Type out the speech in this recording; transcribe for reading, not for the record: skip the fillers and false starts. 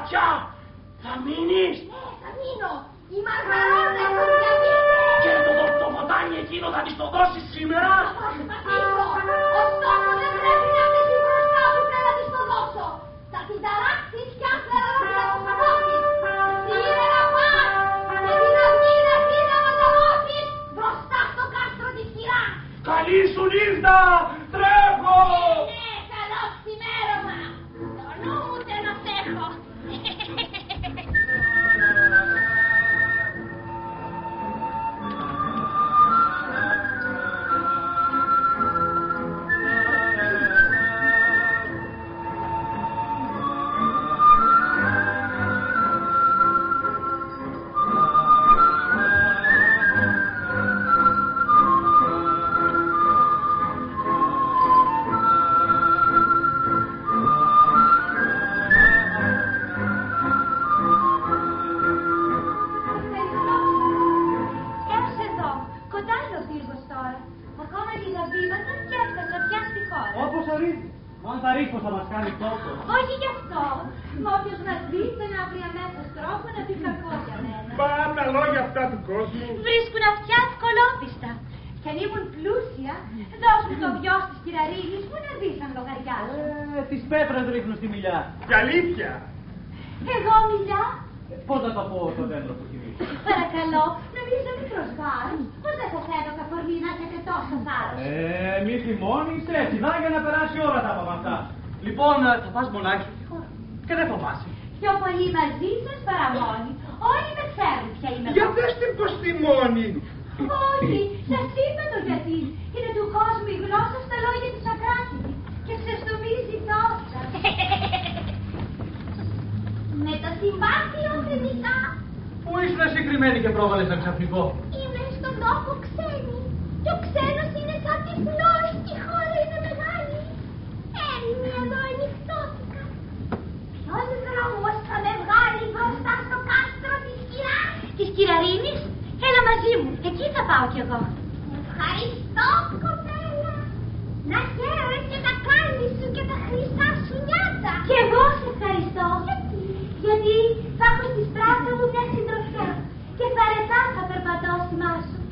πια. Θα μείνεις? Ναι, θα μείνω. Η Μαργαρότα τον διαβείτε. Και το βοτάνι εκείνο θα της το δώσεις σήμερα? Θα προσπαθήσω. Ωστόσο δεν πρέπει να μείνει μπροστά που πρέπει να της το δώσω. Θα την ταράξεις κι αν θέλω να το σκοτώσεις. Σύρε να πας και την αυγή να πει να μεταμώσεις μπροστά στο κάστρο της Κυράς. Καλή σου νύχτα! Τρέχω! Ναι, καλό ξημέρωμα. Το νου μου δεν έχω. Όχι γι' αυτό. Μα όποιος μας δει δεν αύριο αμέσως τρόπο να πει κακό για μένα. Μπα, τα λόγια αυτά του κόσμου. Βρίσκουν αυτιά σκολόπιστα. Κι αν ήμουν πλούσια, δώσουν το γιο της Κυραρίνης που να δεις αν λογαριάζουν. Τις πέτρες ρίχνουν στη μιλιά. Και αλήθεια. Εγώ μιλιά. Πώς να το πω το δέντρο που χυμίζει. Παρακαλώ, νομίζω μικρός βάρος. Πώς δεν σας έδωκα φορμή να έχετε τόσο θάρρος. Μη θυμώνεις έτσι, να για να περάσει ώρα τα από αυτά. Λοιπόν, θα πας μονάχη σου στη χώρα. Και δεν φοβάσαι. Πιο πολύ μαζί σας παρά μόνη. Όλοι με ξέρουν ποια είμαι εγώ. Για δες την πως τη μόνη. Όχι, σας είπα το γιατί. Είναι του κόσμου η γλώσσα στα λόγια της ακράτητης. Και ξεστομίζει τόσα. Με το συμπάθειο θεμητά. Πού ήσουν εσύ κρυμμένη και πρόβαλες ένα ξαφνικό. Είμαι στον τόπο ξένη. Και ο ξένος είναι σαν τυφλός. Η χώρα είναι μεγάλη. Έμεινε εδώ ανοιχτώθηκα. Ποιος δρόμος θα με βγάλει μπροστά στο κάστρο της Κυράς? Της Κυραρίνης, έλα μαζί μου. Εκεί θα πάω κι εγώ. Ευχαριστώ, κοπέλα. Να χαίρεσαι και τα κάλλη σου και τα χρυσά σου νιάτα. Κι εγώ σε ευχαριστώ. Γιατί θα έχω στη στράτα μου μια συντροφιά και βαρετά θα περπατώ στη μάσου.